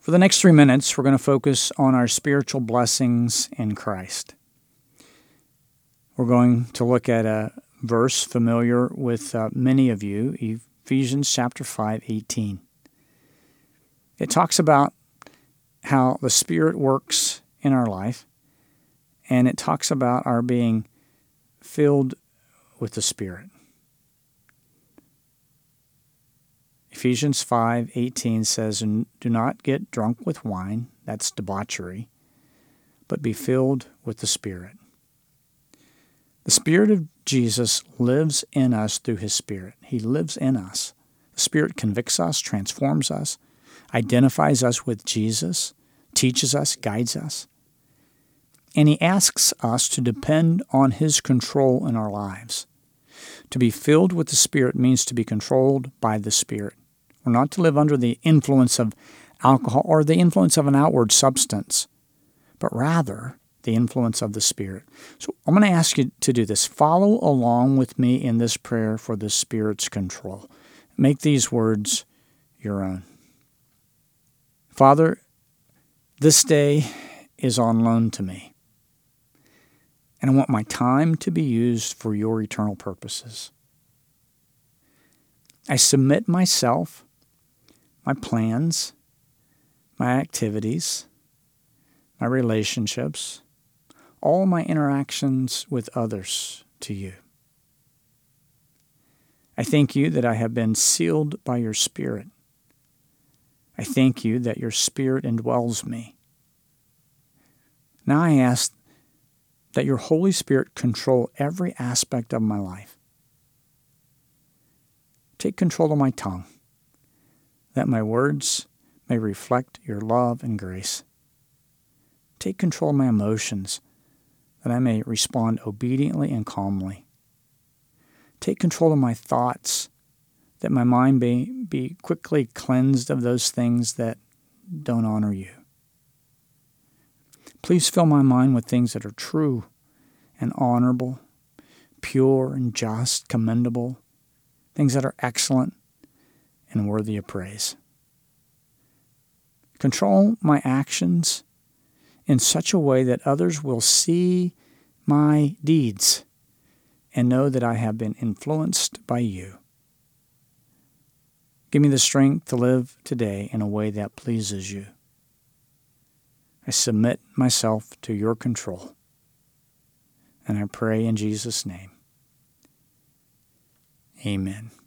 For the next 3 minutes, we're going to focus on our spiritual blessings in Christ. We're going to look at a verse familiar with many of you, Ephesians chapter 5:18. It talks about how the Spirit works in our life, and it talks about our being filled with the Spirit. Ephesians 5:18 says, "And do not get drunk with wine," that's debauchery, "but be filled with the Spirit." The Spirit of Jesus lives in us through His Spirit. He lives in us. The Spirit convicts us, transforms us, identifies us with Jesus, teaches us, guides us. And He asks us to depend on His control in our lives. To be filled with the Spirit means to be controlled by the Spirit. We're not to live under the influence of alcohol or the influence of an outward substance, but rather the influence of the Spirit. So I'm going to ask you to do this. Follow along with me in this prayer for the Spirit's control. Make these words your own. Father, this day is on loan to me, and I want my time to be used for your eternal purposes. I submit myself, my plans, my activities, my relationships, all my interactions with others to you. I thank you that I have been sealed by your Spirit. I thank you that your Spirit indwells me. Now I ask that your Holy Spirit control every aspect of my life. Take control of my tongue, that my words may reflect your love and grace. Take control of my emotions, that I may respond obediently and calmly. Take control of my thoughts, that my mind may be quickly cleansed of those things that don't honor you. Please fill my mind with things that are true and honorable, pure and just, commendable, things that are excellent and worthy of praise. Control my actions in such a way that others will see my deeds and know that I have been influenced by you. Give me the strength to live today in a way that pleases you. I submit myself to your control, and I pray in Jesus' name. Amen.